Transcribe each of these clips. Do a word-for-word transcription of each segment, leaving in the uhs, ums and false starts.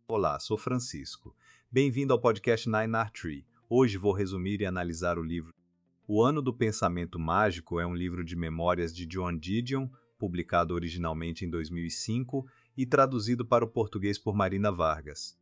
Olá, sou Francisco. Bem-vindo ao podcast Nine Art Tree. Hoje vou resumir e analisar o livro O Ano do Pensamento Mágico. É um livro de memórias de John Didion, publicado originalmente em dois mil e cinco e traduzido para o português por Marina Vargas.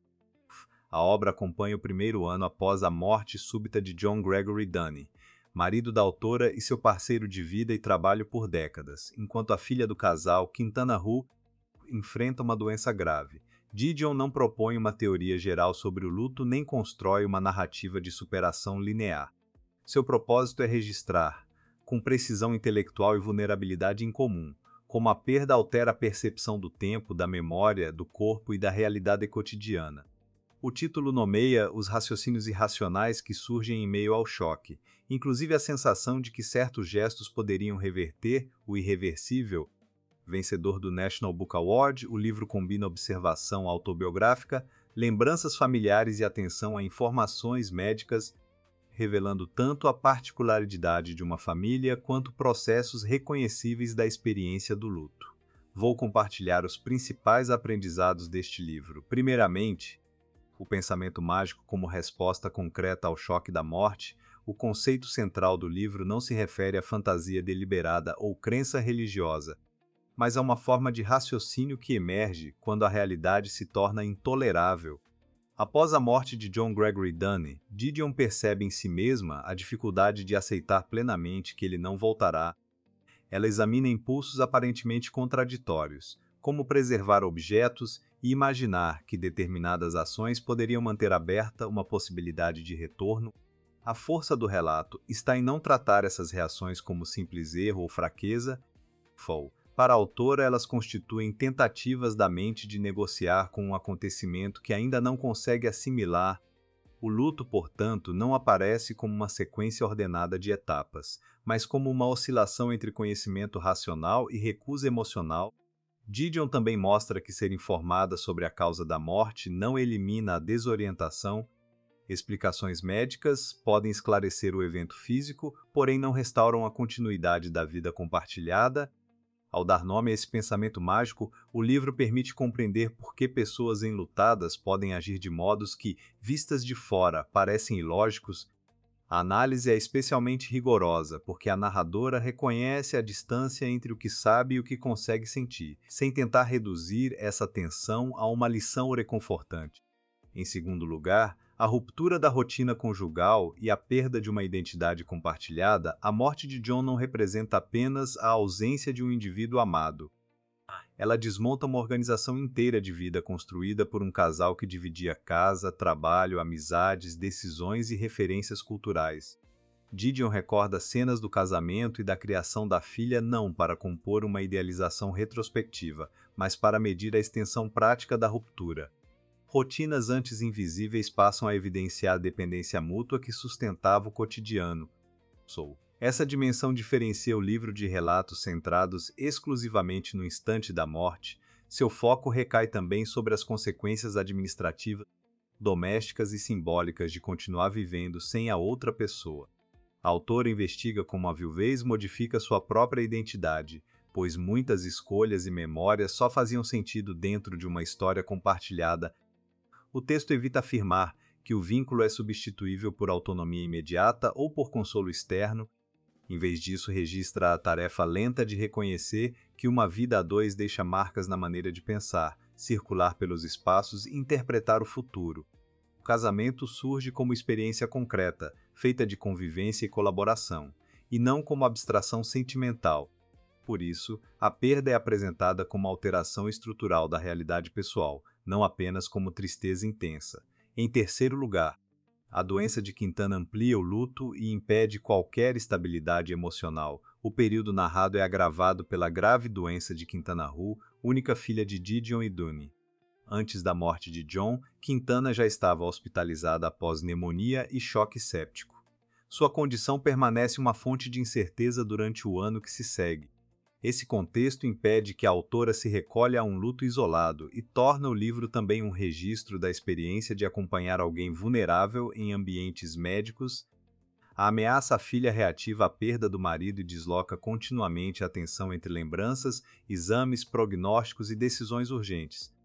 A obra acompanha o primeiro ano após a morte súbita de John Gregory Dunne, marido da autora e seu parceiro de vida e trabalho por décadas, enquanto a filha do casal, Quintana Roo, enfrenta uma doença grave. Didion não propõe uma teoria geral sobre o luto nem constrói uma narrativa de superação linear. Seu propósito é registrar, com precisão intelectual e vulnerabilidade incomum, como a perda altera a percepção do tempo, da memória, do corpo e da realidade cotidiana. O título nomeia os raciocínios irracionais que surgem em meio ao choque, inclusive a sensação de que certos gestos poderiam reverter o irreversível. Vencedor do National Book Award, o livro combina observação autobiográfica, lembranças familiares e atenção a informações médicas, revelando tanto a particularidade de uma família quanto processos reconhecíveis da experiência do luto. Vou compartilhar os principais aprendizados deste livro. Primeiramente, o pensamento mágico como resposta concreta ao choque da morte. O conceito central do livro não se refere à fantasia deliberada ou crença religiosa, mas a uma forma de raciocínio que emerge quando a realidade se torna intolerável. Após a morte de John Gregory Dunne, Didion percebe em si mesma a dificuldade de aceitar plenamente que ele não voltará. Ela examina impulsos aparentemente contraditórios, como preservar objetos e imaginar que determinadas ações poderiam manter aberta uma possibilidade de retorno. A força do relato está em não tratar essas reações como simples erro ou fraqueza. Para a autora, elas constituem tentativas da mente de negociar com um acontecimento que ainda não consegue assimilar. O luto, portanto, não aparece como uma sequência ordenada de etapas, mas como uma oscilação entre conhecimento racional e recusa emocional. Didion também mostra que ser informada sobre a causa da morte não elimina a desorientação. Explicações médicas podem esclarecer o evento físico, porém não restauram a continuidade da vida compartilhada. Ao dar nome a esse pensamento mágico, o livro permite compreender por que pessoas enlutadas podem agir de modos que, vistas de fora, parecem ilógicos. A análise é especialmente rigorosa, porque a narradora reconhece a distância entre o que sabe e o que consegue sentir, sem tentar reduzir essa tensão a uma lição reconfortante. Em segundo lugar, a ruptura da rotina conjugal e a perda de uma identidade compartilhada. A morte de John não representa apenas a ausência de um indivíduo amado. Ela desmonta uma organização inteira de vida construída por um casal que dividia casa, trabalho, amizades, decisões e referências culturais. Didion recorda cenas do casamento e da criação da filha não para compor uma idealização retrospectiva, mas para medir a extensão prática da ruptura. Rotinas antes invisíveis passam a evidenciar a dependência mútua que sustentava o cotidiano. Essa dimensão diferencia o livro de relatos centrados exclusivamente no instante da morte. Seu foco recai também sobre as consequências administrativas, domésticas e simbólicas de continuar vivendo sem a outra pessoa. A autora investiga como a viuvez modifica sua própria identidade, pois muitas escolhas e memórias só faziam sentido dentro de uma história compartilhada. O texto evita afirmar que o vínculo é substituível por autonomia imediata ou por consolo externo. Em vez disso, registra a tarefa lenta de reconhecer que uma vida a dois deixa marcas na maneira de pensar, circular pelos espaços e interpretar o futuro. O casamento surge como experiência concreta, feita de convivência e colaboração, e não como abstração sentimental. Por isso, a perda é apresentada como alteração estrutural da realidade pessoal, não apenas como tristeza intensa. Em terceiro lugar, a doença de Quintana amplia o luto e impede qualquer estabilidade emocional. O período narrado é agravado pela grave doença de Quintana Roo, única filha de Didion e Dunne. Antes da morte de John, Quintana já estava hospitalizada após pneumonia e choque séptico. Sua condição permanece uma fonte de incerteza durante o ano que se segue. Esse contexto impede que a autora se recolha a um luto isolado e torna o livro também um registro da experiência de acompanhar alguém vulnerável em ambientes médicos. A ameaça à filha reativa à perda do marido e desloca continuamente a tensão entre lembranças, exames, prognósticos e decisões urgentes.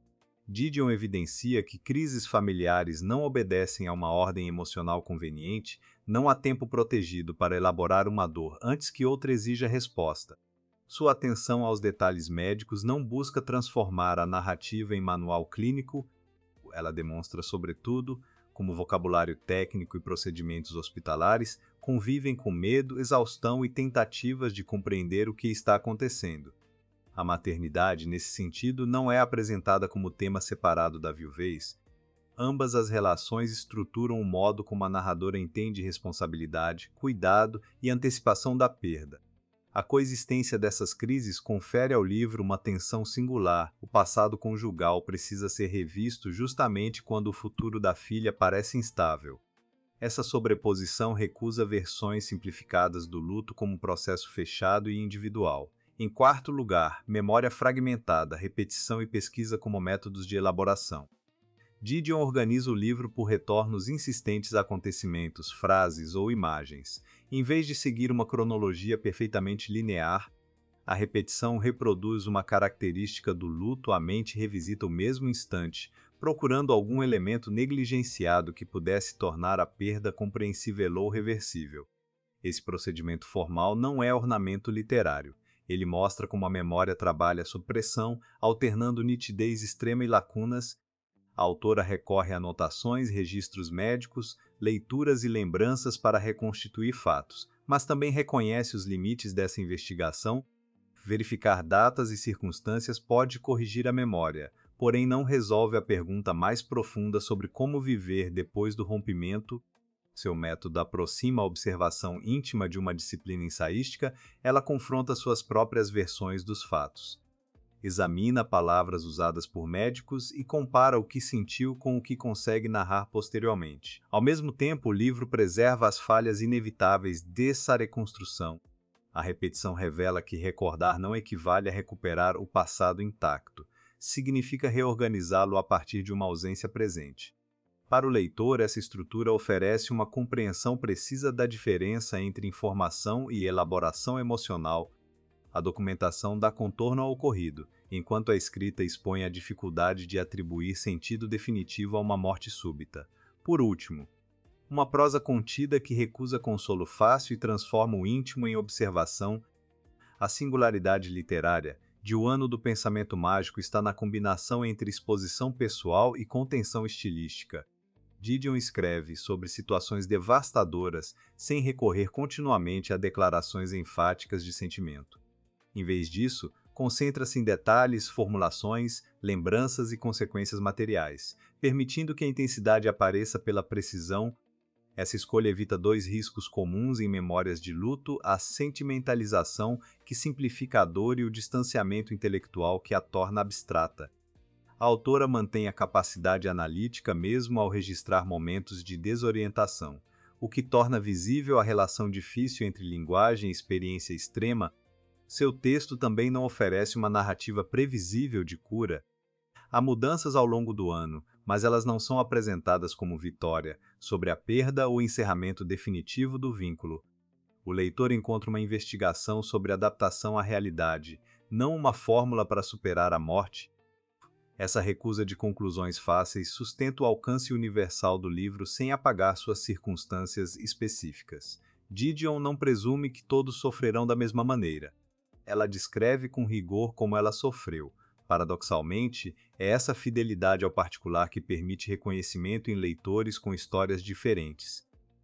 Didion evidencia que crises familiares não obedecem a uma ordem emocional conveniente, não há tempo protegido para elaborar uma dor antes que outra exija resposta. Sua atenção aos detalhes médicos não busca transformar a narrativa em manual clínico, ela demonstra, sobretudo, como vocabulário técnico e procedimentos hospitalares convivem com medo, exaustão e tentativas de compreender o que está acontecendo. A maternidade, nesse sentido, não é apresentada como tema separado da viuvez. Ambas as relações estruturam o modo como a narradora entende responsabilidade, cuidado e antecipação da perda. A coexistência dessas crises confere ao livro uma tensão singular. O passado conjugal precisa ser revisto justamente quando o futuro da filha parece instável. Essa sobreposição recusa versões simplificadas do luto como um processo fechado e individual. Em quarto lugar, memória fragmentada, repetição e pesquisa como métodos de elaboração. Didion organiza o livro por retornos insistentes a acontecimentos, frases ou imagens. Em vez de seguir uma cronologia perfeitamente linear, a repetição reproduz uma característica do luto, a mente revisita o mesmo instante, procurando algum elemento negligenciado que pudesse tornar a perda compreensível ou reversível. Esse procedimento formal não é ornamento literário. Ele mostra como a memória trabalha sob pressão, alternando nitidez extrema e lacunas. A autora recorre a anotações, registros médicos, leituras e lembranças para reconstituir fatos, mas também reconhece os limites dessa investigação. Verificar datas e circunstâncias pode corrigir a memória, porém não resolve a pergunta mais profunda sobre como viver depois do rompimento. Seu método aproxima a observação íntima de uma disciplina ensaística, ela confronta suas próprias versões dos fatos. Examina palavras usadas por médicos e compara o que sentiu com o que consegue narrar posteriormente. Ao mesmo tempo, o livro preserva as falhas inevitáveis dessa reconstrução. A repetição revela que recordar não equivale a recuperar o passado intacto. Significa reorganizá-lo a partir de uma ausência presente. Para o leitor, essa estrutura oferece uma compreensão precisa da diferença entre informação e elaboração emocional. A documentação dá contorno ao ocorrido, enquanto a escrita expõe a dificuldade de atribuir sentido definitivo a uma morte súbita. Por último, uma prosa contida que recusa consolo fácil e transforma o íntimo em observação. A singularidade literária de O Ano do Pensamento Mágico está na combinação entre exposição pessoal e contenção estilística. Didion escreve sobre situações devastadoras sem recorrer continuamente a declarações enfáticas de sentimento. Em vez disso, concentra-se em detalhes, formulações, lembranças e consequências materiais, permitindo que a intensidade apareça pela precisão. Essa escolha evita dois riscos comuns em memórias de luto: a sentimentalização, que simplifica a dor, e o distanciamento intelectual, que a torna abstrata. A autora mantém a capacidade analítica mesmo ao registrar momentos de desorientação, o que torna visível a relação difícil entre linguagem e experiência extrema. Seu texto também não oferece uma narrativa previsível de cura. Há mudanças ao longo do ano, mas elas não são apresentadas como vitória sobre a perda ou encerramento definitivo do vínculo. O leitor encontra uma investigação sobre adaptação à realidade, não uma fórmula para superar a morte. Essa recusa de conclusões fáceis sustenta o alcance universal do livro sem apagar suas circunstâncias específicas. Didion não presume que todos sofrerão da mesma maneira. Ela descreve com rigor como ela sofreu. Paradoxalmente, é essa fidelidade ao particular que permite reconhecimento em leitores com histórias diferentes.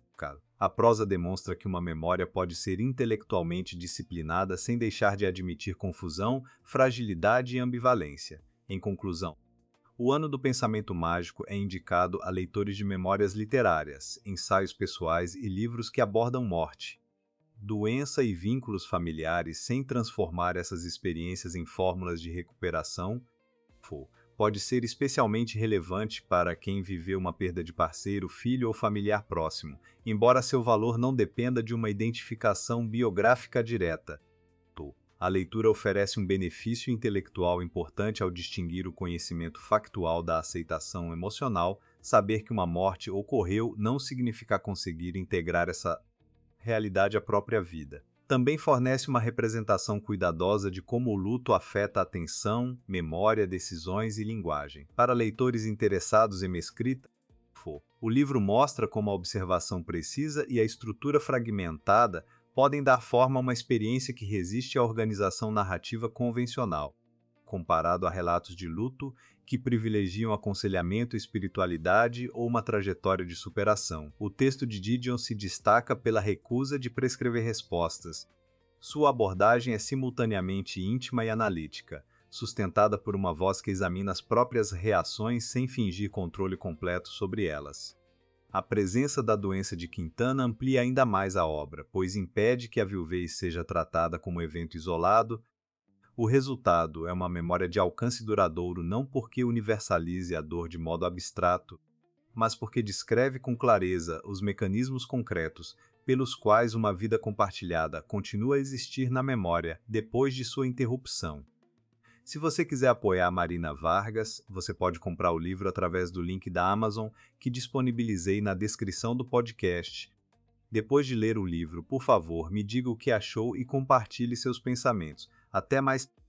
A prosa demonstra que uma memória pode ser intelectualmente disciplinada sem deixar de admitir confusão, fragilidade e ambivalência. Em conclusão, O Ano do Pensamento Mágico é indicado a leitores de memórias literárias, ensaios pessoais e livros que abordam morte, doença e vínculos familiares sem transformar essas experiências em fórmulas de recuperação. Pode ser especialmente relevante para quem viveu uma perda de parceiro, filho ou familiar próximo, embora seu valor não dependa de uma identificação biográfica direta. A leitura oferece um benefício intelectual importante ao distinguir o conhecimento factual da aceitação emocional. Saber que uma morte ocorreu não significa conseguir integrar essa realidade à própria vida. Também fornece uma representação cuidadosa de como o luto afeta a atenção, memória, decisões e linguagem. Para leitores interessados em escrita, o livro mostra como a observação precisa e a estrutura fragmentada podem dar forma a uma experiência que resiste à organização narrativa convencional, comparado a relatos de luto que privilegiam aconselhamento, espiritualidade ou uma trajetória de superação. O texto de Didion se destaca pela recusa de prescrever respostas. Sua abordagem é simultaneamente íntima e analítica, sustentada por uma voz que examina as próprias reações sem fingir controle completo sobre elas. A presença da doença de Quintana amplia ainda mais a obra, pois impede que a viuvez seja tratada como evento isolado. O resultado é uma memória de alcance duradouro não porque universalize a dor de modo abstrato, mas porque descreve com clareza os mecanismos concretos pelos quais uma vida compartilhada continua a existir na memória depois de sua interrupção. Se você quiser apoiar Marina Vargas, você pode comprar o livro através do link da Amazon que disponibilizei na descrição do podcast. Depois de ler o livro, por favor, me diga o que achou e compartilhe seus pensamentos. Até mais!